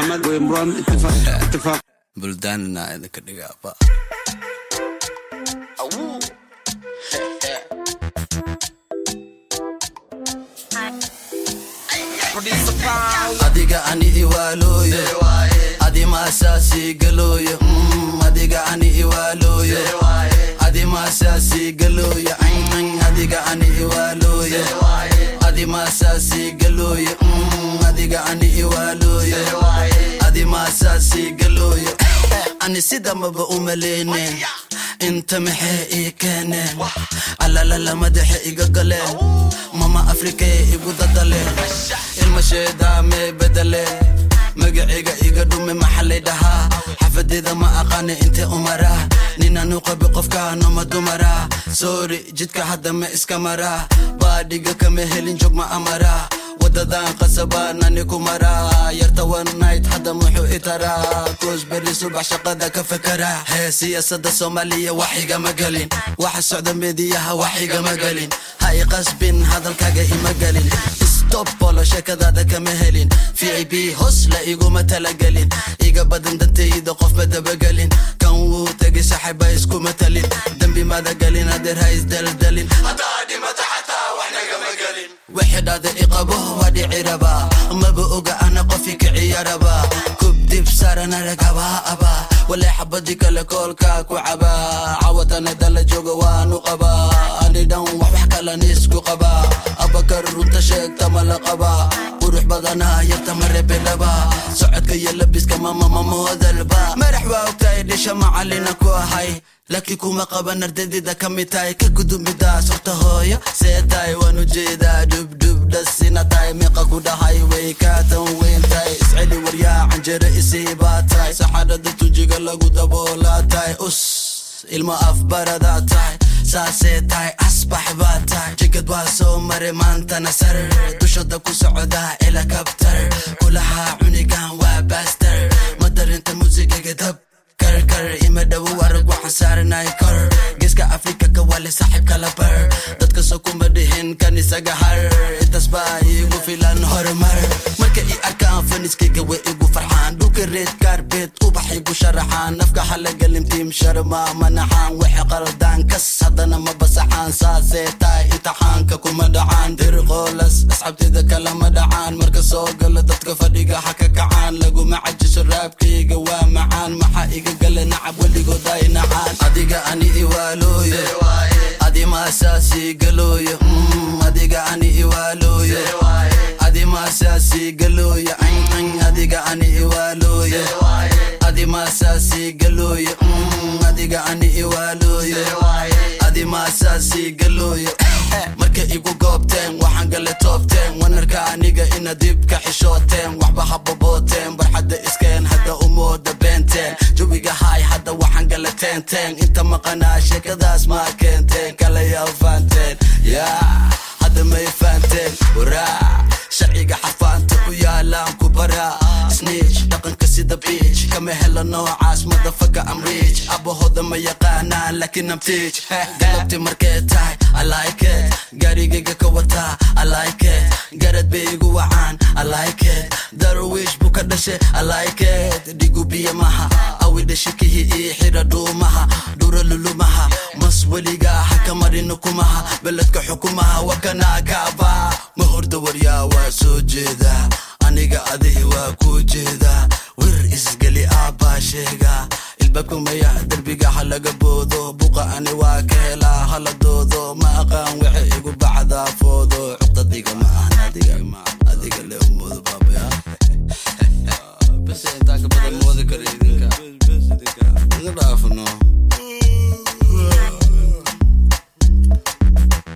محمد وإمران اتفاق بلداننا إذا كدقا با adiga ani iwaloyo adi masasi galoyo adiga ani iwaloyo adi masasi galoyo adiga ani iwaloyo adi masasi galoyo adiga ani iwaloyo adi masasi galoyo ani sida maba umalene انت محي كان على لا مدح ايغغله ماما افريكا ايغوددله المشيدا مي بدله مغعيغا ايغدوم محلي دها حفديدا ما اقاني انت امرا نينا نوقب قفكا نما دمرا سوري جدك حدا ما اسكمرا باديغا كمهلين جوج ما امرا وددان قصبانا نيكو مرا يرتوان نايت حدا محو اترا كوز بري صبح شقدا كفكرا هي سياسة الصومالية وحيقا مقالين واحد سعودة ميدياها وحيقا مقالين هاي قصبين هذا الكاقا مقالين ستوب بولو شاكا دادا كمهلين في اي بي هوس لا ايقو متلقالين ايقا بدن دنتي ايدو قف بدا بقالين كان وو تاقي ساحبا يسكو متلين دنبي ماذا قالين هادر هاي ازدلدلين هدا عدي متحتا واحنا قمقالين وحد هذا إقابه وادي عربا ما بقوقع أنا قفيك عياربا كبدي بسارنا رقبا أبا ولا حبدك لكل كاك وعبا عوتنا دل جوغ ونقبا أني دون وحكا لنسكو قبا أبكر وانتشك تمل قبا وروح بدنا يرتمر بلبا سعد كي يلبس كما ماما موذلبا مرحبا وكايد شمع علينا كوهاي لكي كوما قبا نرددي دا كميتاي كقدو مدا صرت هويا سيتاي ونجيدا دب دب دسينا تاي ميقا كودا هاي ويكاتا وين تاي اسعلي وريا عن جرئيسي باتاي سحادة تجيغا لغو دبولاتاي ilma afbaradatahay saasee tahay asbax baa tahay jigad waa soo maray maanta nasar dushada ku socdaa ila kabtar kulahaa cunigan waa baster madarinta muusigiga dab karkar ima dhawo warag waxaan saaranay kor geeska afrika ka wale saaxiib kala bar dadka soo kuma dhihin kan isaga har intaas baa igu filan horumar marka i arkaan faniskayga way igu farxaan dhulka red carpet ubax igu sharaxaan nafka halagelimtiim sharma manaxaan waxay qaldaan kas haddana ma basaxaan saasee tahay imtixaanka kuma dhacaan dir qoolas asxaabtayda kalama dhacaan marka soo gala dadka fadhiga ha ka kacaan laguma cajiso raabkayga waa macaan maxaa iga gala nacab weligood ay nacaan adiga ani iwaalooyo adi maasaasi galooyo adiga ani iwaalooyo adi maasaasi galooyo adiga ani iwaalooyo adi maasaasi galooyo adiga ani iwaalooyo adi maasaasi galooyo marka igu goobteen waxaan gale toobteen wanarka aniga ina dib ka xishooteen waxba hababooteen barxadda iskeen hadda umooda beenteen jawiga haay hadda waxaan gale teenteen inta maqanaa sheekadaas maa keenteen kala yaa faanteen yaa hadda may faanteen waraa sharciga xafaanta ku yaalaan ku baraa snitch dhaqanka sida beach kama helo noocaas motherfucker I'm rich abahooda ma yaqaanaan laakiin I'm teach galabti markay tahay I like it gaarigayga ka wataa I like it garad bay igu wacaan I like it darwish buu ka dhashay I like it dhigu biyo maha awida shikihi ii xira dhuumaha dhura lulumaha mas weligaa haka marino kumaha beledka xukumaha wakanaa kaabaa ma horda waryaa waa soo jeedaa aniga adihi waa ku jeedaa wir isgali aabaa sheega ilbabka maya derbiga halaga boodo buqa ani waa ka helaa haladoodo ma aqaan